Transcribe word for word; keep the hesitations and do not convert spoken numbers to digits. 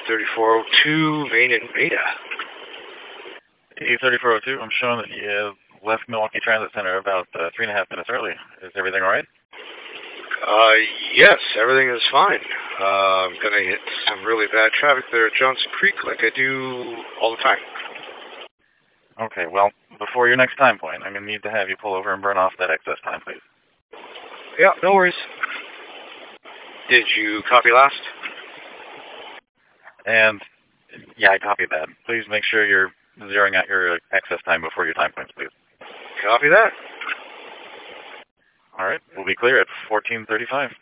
thirty-four oh two, Vane and Beta. E thirty-four oh two, I'm showing that you left Milwaukee Transit Center about uh, three and a half minutes early. Is everything all right? Uh, yes, everything is fine. Uh, I'm gonna hit some really bad traffic there at Johnson Creek like I do all the time. Okay, well, before your next time point, I'm going to need to have you pull over and burn off that excess time, please. Yeah, no worries. Did you copy last? And, yeah, I copied that. Please make sure you're zeroing out your excess time before your time points, please. Copy that. All right, we'll be clear at fourteen thirty-five.